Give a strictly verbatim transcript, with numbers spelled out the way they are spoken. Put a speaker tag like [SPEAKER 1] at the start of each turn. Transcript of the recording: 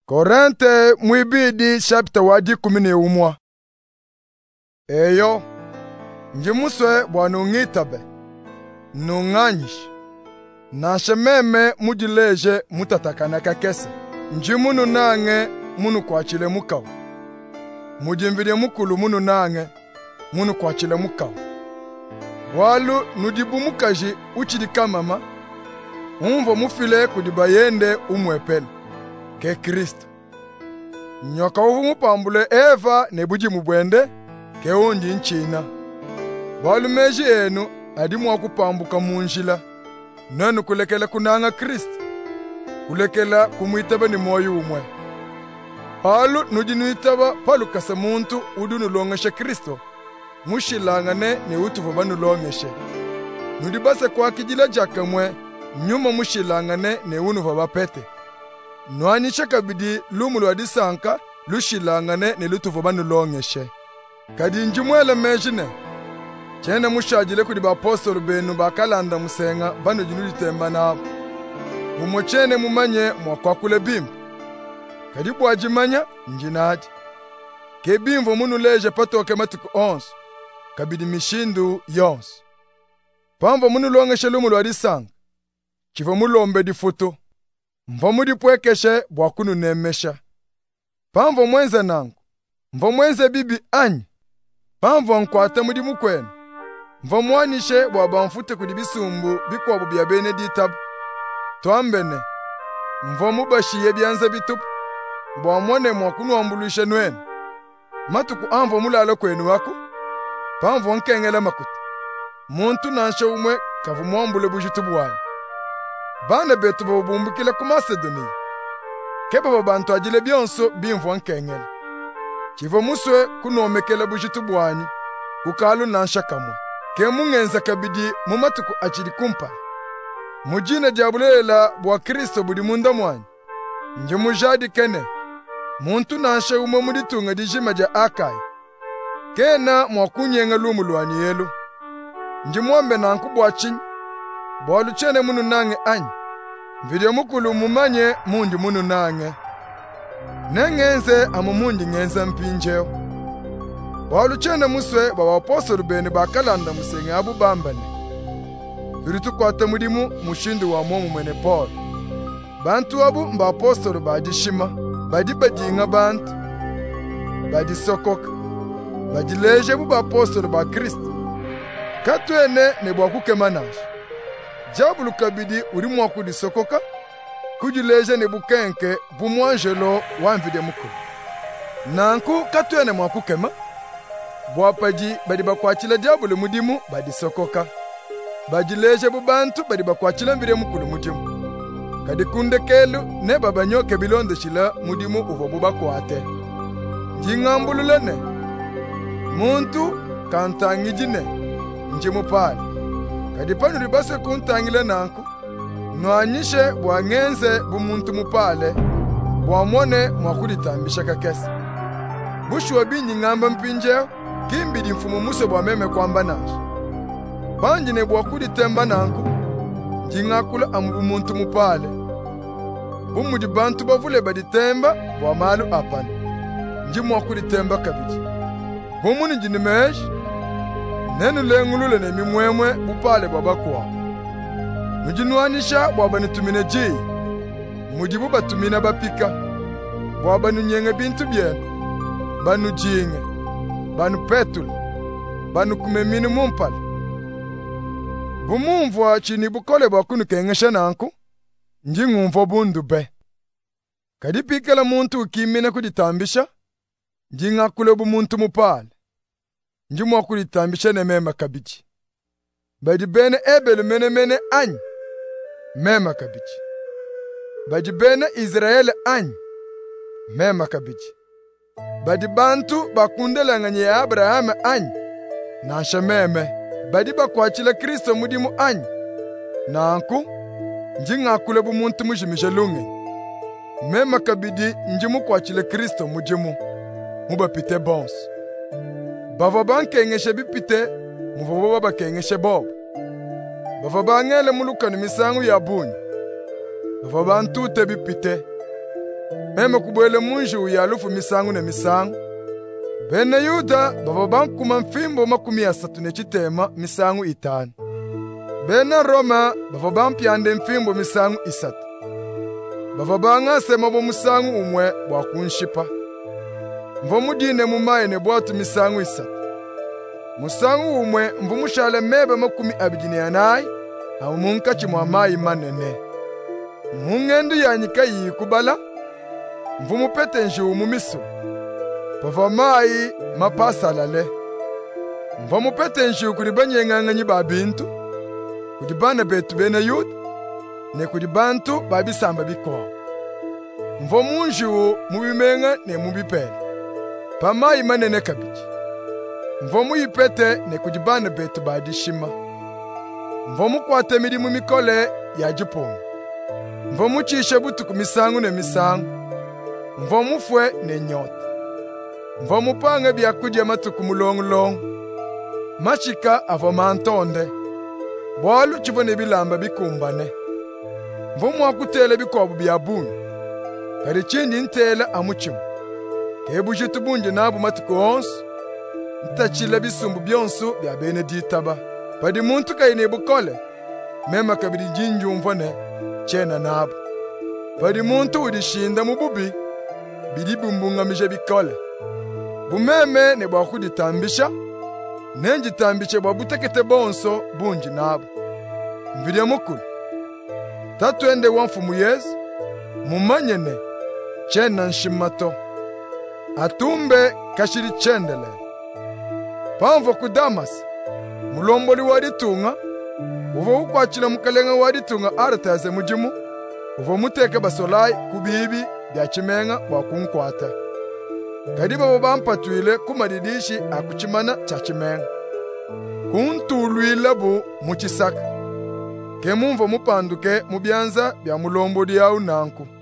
[SPEAKER 1] Korente mwibidi chapter wadi kumine umwa. Eyo, njimuswe bwana ungitabe, nunganyish. Nashe meme mujileje mutatakana kakese. Njimunu nange munu kwachile mukaw. Mujimvile mukulu munu nange munu kwachile mukaw. Walu nudibu mukaji uchidika mama. Umvo mufile kudibayende umwepele. Ke Kristo. Nyoka uvu mupambule Eva nebuji mubwende ke undi nchina. Walu meji enu adimu wakupambuka munjila. Nanu kulekela kunanga Kristo. Kulekela kumuitaba ni moyo umwe. Palu nujinuitaba palu kasa muntu udunu longeshe Kristo. Mushilangane ne utuva banu longeshe. Nudibase kwa kijila jaka mwe nyuma mushilangane ne unuva bapete. Nwanyisha kabidi lumulu adisanka lushilangane ne lutuva banu longeshe. Kadi njumwele mejine. Chene mushajile kudi ba apostolo benu bakalanda musenga banu jinuli temba nabo. Mumochene mumanye mwakwakule bimbo. Kadi bwajimanya njinaji. Ke bimbo munu leje patoke matuku onsu. Kabidi mishindu yonsu. Pamvo munu longeshe lumulu adisanga. Chivo mulombe di futo. Mvo mudi pwekeshe bwakunu nemesha. Pamvo mwenze nangu. Mvo mwenze bibi anyi. Pamvo nkwate mudi mukwenu. Mvo mwanishe bwaba mfute kudibisumbu bikwa bubi ya Beneditab. Tuambene. Mvo mubashiye byanze bitupu. Bwa mwone mwakunu wambulishe nwenu. Matuku anvo mulalo kwenu wako. Pamvo nkengele makuta. Muntu nanshe umwe kavu mwambule bujitubu wanyu. Bane betu babumbukile ku Macedonia. Keba babantu ajile byonso bimvo nkengele. Chivo muswe kunomekele bujitubu wanyu. Kukalu nansha kamwe. Ke mungenza kabidi mumatuku achili kumpa. Mujine diabulela bwa Kristo budi munda mwanyu. Nje mujadi kene. Muntu nanshe umwe muditunga dijima ja Akai. Kena mwakunyenga lumu luani yelu. Nje mwambe nanku bwachinyi. Bwalu chene munu nange anyi. Video mukulu mumanye mundi munu nange. Nengenze amu mundi ngenza mpinjeo. Bwalu chene muswe baba apostolo bene bakalanda musenge abu bambane. Turitu kwate mudimu mushindu wa momu mwene Paul. Bantu abu mba apostolo badishima. Badi badinga bantu. Badi sokoka. Badi leje buba apostolo ba Kristo. Katwene ne bwakuke manashi. Jabulu kabidi uri mwakudi sokoka. Kujileje ne bukenke bumwanjelo wanvide mukulu. Nanku katwene mwakukema. Bwapaji badi bakwachila jabulu mudimu badi sokoka. Bajileje bubantu badi bakwachila mvide mukulu mudimu. Kadi kunde kelu ne babanyoke bilonde shila mudimu uvo bubakwate. Jingambululene. Muntu kantangijine. Njimu pali. Kadi panu ribase kuntangile nanku. Nwanyishe bwangenze bumuntu mupale. Bwamone mwakuditambisha kakesi. Bushu wabinyi ngamba mpinjeo. Kimbidi mfumu muse bwameme kwamba nashi. Banjine bwakuditemba nanku. Jingakula amu muntu mupale. Bumudi bantu bavule baditemba bwamalu apani. Njimu wakuditemba kabiji. Bumuni jinimeshi. Nenu lengulule ne mimwemwe bupale babakwa. Mujinuanisha bwabanitumine ji. Mujibu batumina bapika. Bwabanu nyenge bintu byenu. Banu jinge. Banu petule. Banu kumemini mumpale. Bumumvwa chini bukole bwakunu kengesha nanku. Njingumvo bundu be. Kadipikela muntu ukimine kuditambisha. Njingakule bumuntu mupale. Njimu wakulitambisha ne mema kabiji. Badi bene ebelu mene mene anyi. Mema kabiji. Badi bene Israeli anyi. Mema kabiji. Badi bantu bakundela nganye Abraham anyi. Nasha meme. Badi bakwachila Kristo mudimu anyi. Nanku. Njingakule bumuntu mujimisha lunge. Mema kabidi njimu kwachile Kristo mujimu. Mubapite bonsu. Bava bankengeshe bipite, muvobo baba kengeshe bobo. Bava bangele mulukani misangu ya bunyi. Bava bantute bipite. meme kubwele munju ya alufu misangu ne misangu. Bene Yuda baba bankuma mfimbo makumi asatu ne chitema misangu itanu. Bene Roma baba bampyande mfimbo misangu isatu. Baba bangase mabo musangu umwe bwa kunshipa. Mvo mudine mumaye ne bwatu misangu isatu. Musangu umwe mvu mushale mebe makumi abiri n'anayi aho munkachi mwa mayi manene. Mungendu yanyika yikubala mvu mupete nju mu miso. Pava mayi mapasalale. Mvu mupete nju kuri banyeng'ang'anyi ba bintu kuri bana betu bene Yuda ne kuri bantu babisamba bikwa. Mvu munju mubimenga ne mubipele pa mayi manene kabiji. Mvo muyipete ne kujibana betu badishima. Mvo mukwate mirimu mikole ya jipongo. Mvo muchishe butu kumisangu ne misangu. Mvo mufwe ne nyota. Mvo mupange bya kudya matuku mulongolongo. Machika avo mantonde. Bwalu chivone bilamba bikumbane. Mvo mwakutele bikobu bya bunyu. Kari chindi ntela amuchimu. Kebu jitu bunje nabu matuku onsu. Ntachila bisumbu byonsu bya Beneditaba. Padi muntu kaine bukole. Mema kabiri jinju mvone chena nabo. Padi muntu udishinda mububi. Bidi bumbungamije bikole. Bumeme ne bwakuditambisha. Nenji tambishe bwabutekete bonso bunji nabo. Mvidya mukulu. Tatuende wanfumu Yesu. Mumanyene chena nshimato. Atumbe kashiri chendele. Pamvo ku Damas, mulomboli waditunga, uvo ukwachila mukalenga waditunga arataze mujimu, uvo muteke basolai kubibi bya chimenga bwa kunkwata. Kadi babo bampatuile kumadidishi akuchimana cha chimenga. Kuntulwila bu muchisaka. Ke mumvo mupanduke mubyanza bya mulomboli ya unanku.